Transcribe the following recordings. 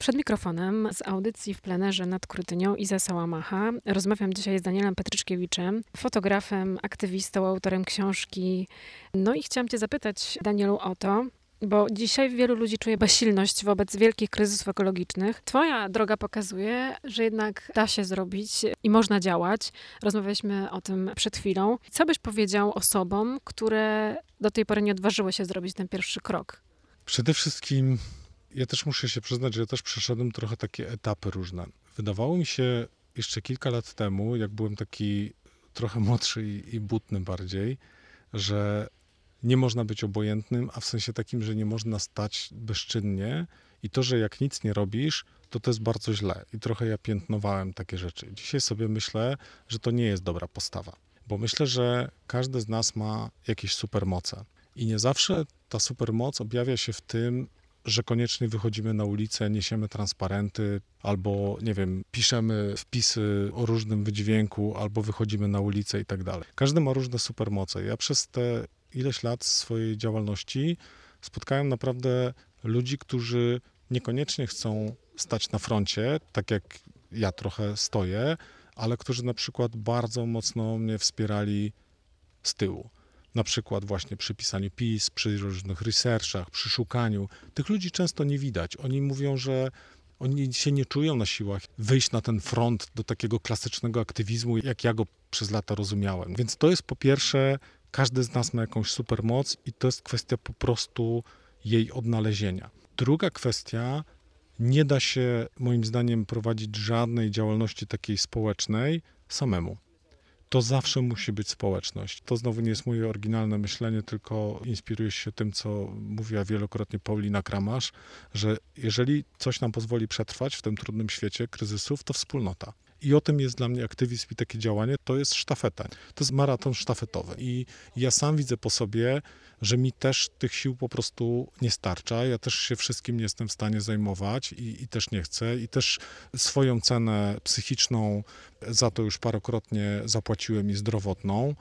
Przed mikrofonem z audycji w plenerze nad Krutynią Iza Sałamacha. Rozmawiam dzisiaj z Danielem Petryczkiewiczem, fotografem, aktywistą, autorem książki. No i chciałam cię zapytać, Danielu, o to, bo dzisiaj wielu ludzi czuje bezsilność wobec wielkich kryzysów ekologicznych. Twoja droga pokazuje, że jednak da się zrobić i można działać. Rozmawialiśmy o tym przed chwilą. Co byś powiedział osobom, które do tej pory nie odważyły się zrobić ten pierwszy krok? Przede wszystkim ja też muszę się przyznać, że ja też przeszedłem trochę takie etapy różne. Wydawało mi się jeszcze kilka lat temu, jak byłem taki trochę młodszy i butny bardziej, że nie można być obojętnym, a w sensie takim, że nie można stać bezczynnie i to, że jak nic nie robisz, to jest bardzo źle. I trochę ja piętnowałem takie rzeczy. Dzisiaj sobie myślę, że to nie jest dobra postawa, bo myślę, że każdy z nas ma jakieś supermoce i nie zawsze ta supermoc objawia się w tym, że koniecznie wychodzimy na ulicę, niesiemy transparenty, albo, nie wiem, piszemy wpisy o różnym wydźwięku, albo wychodzimy na ulicę i tak dalej. Każdy ma różne supermoce. Ja przez te ileś lat swojej działalności spotkałem naprawdę ludzi, którzy niekoniecznie chcą stać na froncie, tak jak ja trochę stoję, ale którzy na przykład bardzo mocno mnie wspierali z tyłu. Na przykład właśnie przy pisaniu pism, przy różnych researchach, przy szukaniu. Tych ludzi często nie widać. Oni mówią, że oni się nie czują na siłach wyjść na ten front do takiego klasycznego aktywizmu, jak ja go przez lata rozumiałem. Więc to jest po pierwsze, każdy z nas ma jakąś supermoc i to jest kwestia po prostu jej odnalezienia. Druga kwestia, nie da się moim zdaniem prowadzić żadnej działalności takiej społecznej samemu. To zawsze musi być społeczność. To znowu nie jest moje oryginalne myślenie, tylko inspiruję się tym, co mówiła wielokrotnie Paulina Kramasz, że jeżeli coś nam pozwoli przetrwać w tym trudnym świecie kryzysów, to wspólnota. I o tym jest dla mnie aktywizm i takie działanie, to jest sztafeta. To jest maraton sztafetowy. I ja sam widzę po sobie, że mi też tych sił po prostu nie starcza. Ja też się wszystkim nie jestem w stanie zajmować i też nie chcę. I też swoją cenę psychiczną za to już parokrotnie zapłaciłem i zdrowotną.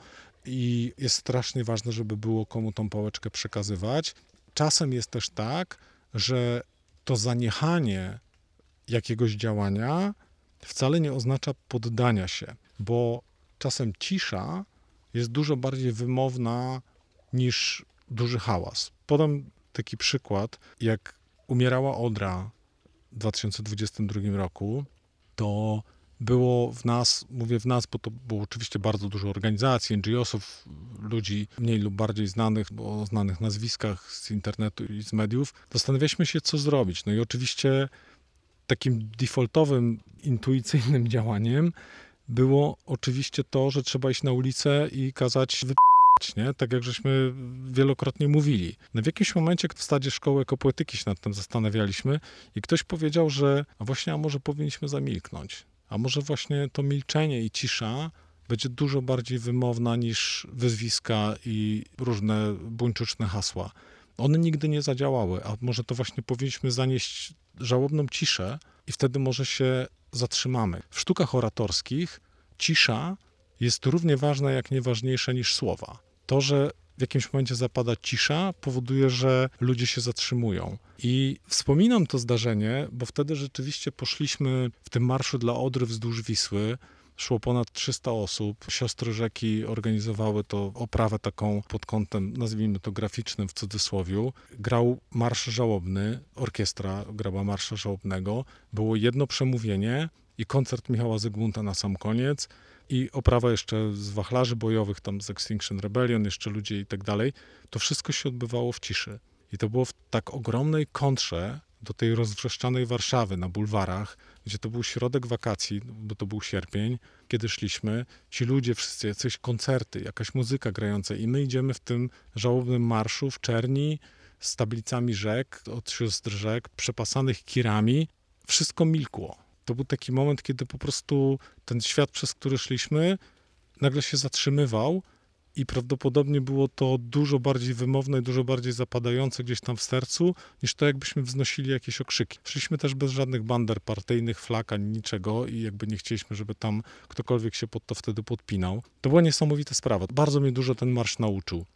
I jest strasznie ważne, żeby było komu tą pałeczkę przekazywać. Czasem jest też tak, że to zaniechanie jakiegoś działania wcale nie oznacza poddania się, bo czasem cisza jest dużo bardziej wymowna niż duży hałas. Podam taki przykład, jak umierała Odra w 2022 roku, to było w nas, mówię w nas, bo to było oczywiście bardzo dużo organizacji, NGO-sów, ludzi mniej lub bardziej znanych, bo o znanych nazwiskach z internetu i z mediów. Zastanawialiśmy się, co zrobić. No i oczywiście takim defaultowym, intuicyjnym działaniem było oczywiście to, że trzeba iść na ulicę i kazać wyp***ć, nie? Tak jak żeśmy wielokrotnie mówili. No w jakimś momencie w stadzie szkoły ekopoetyki się nad tym zastanawialiśmy i ktoś powiedział, że a może powinniśmy zamilknąć. A może właśnie to milczenie i cisza będzie dużo bardziej wymowna niż wyzwiska i różne buńczuczne hasła. One nigdy nie zadziałały, a może to właśnie powinniśmy zanieść żałobną ciszę i wtedy może się zatrzymamy. W sztukach oratorskich cisza jest równie ważna, jak nie ważniejsza niż słowa. To, że w jakimś momencie zapada cisza, powoduje, że ludzie się zatrzymują. I wspominam to zdarzenie, bo wtedy rzeczywiście poszliśmy w tym marszu dla Odry wzdłuż Wisły. Szło ponad 300 osób. Siostry Rzeki organizowały to oprawę taką pod kątem, nazwijmy to graficznym w cudzysłowiu. Grał marsz żałobny, orkiestra grała marsza żałobnego. Było jedno przemówienie i koncert Michała Zygmunta na sam koniec. I oprawa jeszcze z wachlarzy bojowych, tam z Extinction Rebellion, jeszcze ludzie i tak dalej. To wszystko się odbywało w ciszy. I to było w tak ogromnej kontrze do tej rozwrzeszczanej Warszawy na bulwarach, gdzie to był środek wakacji, bo to był sierpień, kiedy szliśmy. Ci ludzie wszyscy, jakieś koncerty, jakaś muzyka grająca i my idziemy w tym żałobnym marszu w czerni z tablicami rzek, od sióstr rzek, przepasanych kirami. Wszystko milkło. To był taki moment, kiedy po prostu ten świat, przez który szliśmy, nagle się zatrzymywał i prawdopodobnie było to dużo bardziej wymowne i dużo bardziej zapadające gdzieś tam w sercu, niż to, jakbyśmy wznosili jakieś okrzyki. Szliśmy też bez żadnych bander partyjnych, flag, ani niczego i jakby nie chcieliśmy, żeby tam ktokolwiek się pod to wtedy podpinał. To była niesamowita sprawa. Bardzo mnie dużo ten marsz nauczył.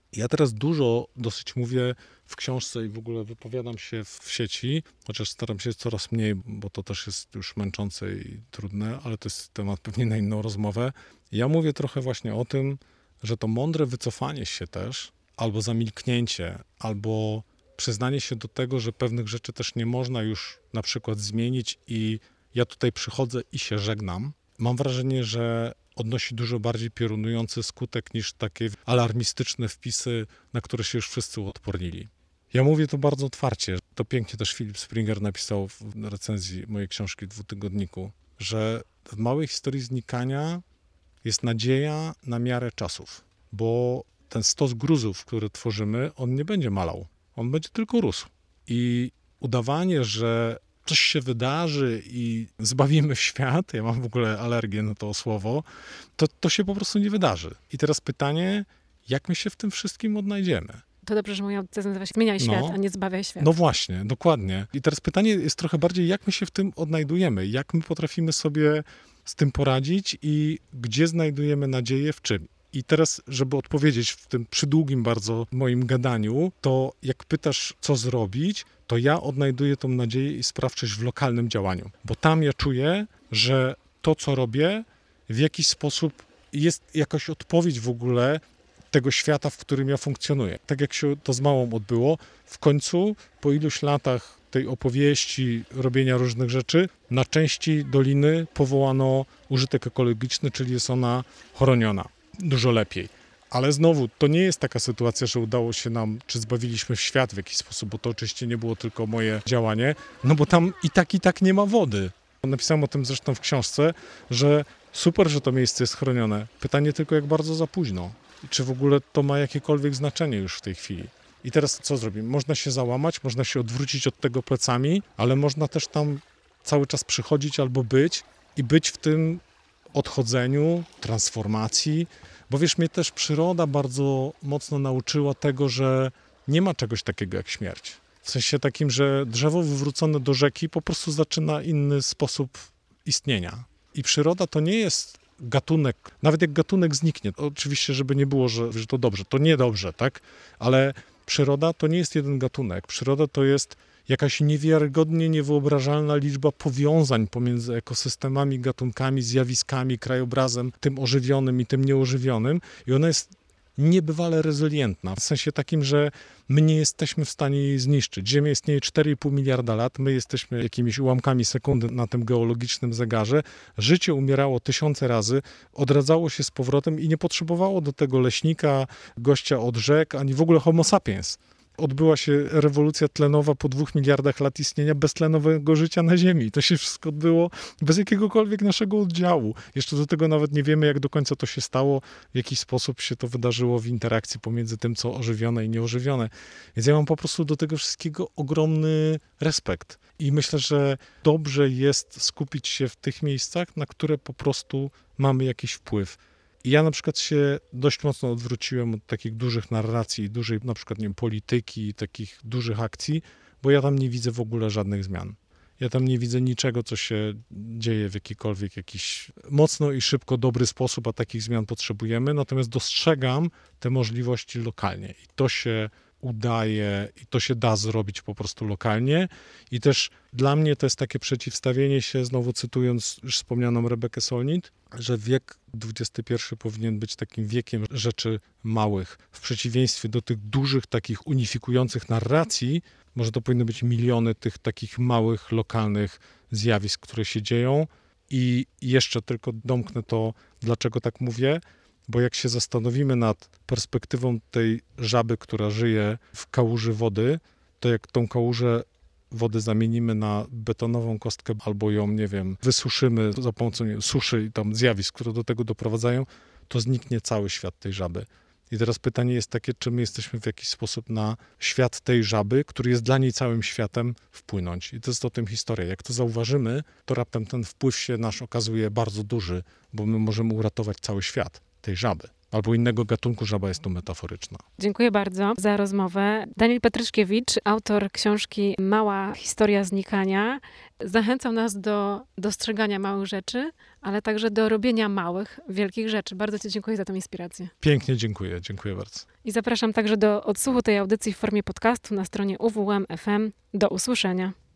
Ja teraz dużo dosyć mówię w książce i w ogóle wypowiadam się w sieci, chociaż staram się coraz mniej, bo to też jest już męczące i trudne, ale to jest temat pewnie na inną rozmowę. Ja mówię trochę właśnie o tym, że to mądre wycofanie się też, albo zamilknięcie, albo przyznanie się do tego, że pewnych rzeczy też nie można już na przykład zmienić i ja tutaj przychodzę i się żegnam. Mam wrażenie, że odnosi dużo bardziej piorunujący skutek niż takie alarmistyczne wpisy, na które się już wszyscy uodpornili. Ja mówię to bardzo otwarcie. To pięknie też Philip Springer napisał w recenzji mojej książki w dwutygodniku, że w małej historii znikania jest nadzieja na miarę czasów, bo ten stos gruzów, który tworzymy, on nie będzie malał, on będzie tylko rósł. I udawanie, że coś się wydarzy i zbawimy świat, ja mam w ogóle alergię na to słowo, to się po prostu nie wydarzy. I teraz pytanie, jak my się w tym wszystkim odnajdziemy? To dobrze, że moja audycja nazywa się Zmieniaj świat, a nie Zbawiaj świat. No właśnie, dokładnie. I teraz pytanie jest trochę bardziej, jak my się w tym odnajdujemy, jak my potrafimy sobie z tym poradzić i gdzie znajdujemy nadzieję w czym. I teraz, żeby odpowiedzieć w tym przydługim bardzo moim gadaniu, to jak pytasz, co zrobić, to ja odnajduję tą nadzieję i sprawczość w lokalnym działaniu. Bo tam ja czuję, że to, co robię, w jakiś sposób jest jakaś odpowiedź w ogóle tego świata, w którym ja funkcjonuję. Tak jak się to z małą odbyło, w końcu po iluś latach tej opowieści, robienia różnych rzeczy, na części doliny powołano użytek ekologiczny, czyli jest ona chroniona. Dużo lepiej. Ale znowu, to nie jest taka sytuacja, że udało się nam, czy zbawiliśmy świat w jakiś sposób, bo to oczywiście nie było tylko moje działanie, no bo tam i tak nie ma wody. Napisałem o tym zresztą w książce, że super, że to miejsce jest chronione. Pytanie tylko, jak bardzo za późno. I czy w ogóle to ma jakiekolwiek znaczenie już w tej chwili. I teraz co zrobimy? Można się załamać, można się odwrócić od tego plecami, ale można też tam cały czas przychodzić albo być i być w tym odchodzeniu, transformacji, bo wiesz, mnie też przyroda bardzo mocno nauczyła tego, że nie ma czegoś takiego jak śmierć. W sensie takim, że drzewo wywrócone do rzeki po prostu zaczyna inny sposób istnienia. I przyroda to nie jest gatunek, nawet jak gatunek zniknie, oczywiście, żeby nie było, że to dobrze, to niedobrze, tak? Ale przyroda to nie jest jeden gatunek. Przyroda to jest jakaś niewiarygodnie niewyobrażalna liczba powiązań pomiędzy ekosystemami, gatunkami, zjawiskami, krajobrazem, tym ożywionym i tym nieożywionym. I ona jest niebywale rezylientna, w sensie takim, że my nie jesteśmy w stanie jej zniszczyć. Ziemia istnieje 4,5 miliarda lat, my jesteśmy jakimiś ułamkami sekundy na tym geologicznym zegarze. Życie umierało tysiące razy, odradzało się z powrotem i nie potrzebowało do tego leśnika, gościa od rzek, ani w ogóle homo sapiens. Odbyła się rewolucja tlenowa po 2 miliardach lat istnienia beztlenowego życia na Ziemi. To się wszystko odbyło bez jakiegokolwiek naszego oddziału. Jeszcze do tego nawet nie wiemy, jak do końca to się stało, w jaki sposób się to wydarzyło w interakcji pomiędzy tym, co ożywione i nieożywione. Więc ja mam po prostu do tego wszystkiego ogromny respekt. I myślę, że dobrze jest skupić się w tych miejscach, na które po prostu mamy jakiś wpływ. I ja na przykład się dość mocno odwróciłem od takich dużych narracji, dużej na przykład, nie wiem, polityki, takich dużych akcji, bo ja tam nie widzę w ogóle żadnych zmian. Ja tam nie widzę niczego, co się dzieje w jakikolwiek jakiś mocno i szybko dobry sposób, a takich zmian potrzebujemy, natomiast dostrzegam te możliwości lokalnie i to się udaje i to się da zrobić po prostu lokalnie i też dla mnie to jest takie przeciwstawienie się, znowu cytując już wspomnianą Rebekę Solnit, że wiek XXI powinien być takim wiekiem rzeczy małych. W przeciwieństwie do tych dużych, takich unifikujących narracji, może to powinny być miliony tych takich małych, lokalnych zjawisk, które się dzieją. I jeszcze tylko domknę to, dlaczego tak mówię, bo jak się zastanowimy nad perspektywą tej żaby, która żyje w kałuży wody, to jak tą kałużę wody zamienimy na betonową kostkę albo ją, nie wiem, wysuszymy za pomocą suszy i tam zjawisk, które do tego doprowadzają, to zniknie cały świat tej żaby. I teraz pytanie jest takie, czy my jesteśmy w jakiś sposób na świat tej żaby, który jest dla niej całym światem, wpłynąć. I to jest o tym historia. Jak to zauważymy, to raptem ten wpływ się nasz okazuje bardzo duży, bo my możemy uratować cały świat tej żaby. albo innego gatunku żaba jest tu metaforyczna. Dziękuję bardzo za rozmowę. Daniel Petryczkiewicz, autor książki Mała historia znikania, zachęcał nas do dostrzegania małych rzeczy, ale także do robienia małych, wielkich rzeczy. Bardzo Ci dziękuję za tę inspirację. Pięknie dziękuję bardzo. I zapraszam także do odsłuchu tej audycji w formie podcastu na stronie UWM FM. Do usłyszenia.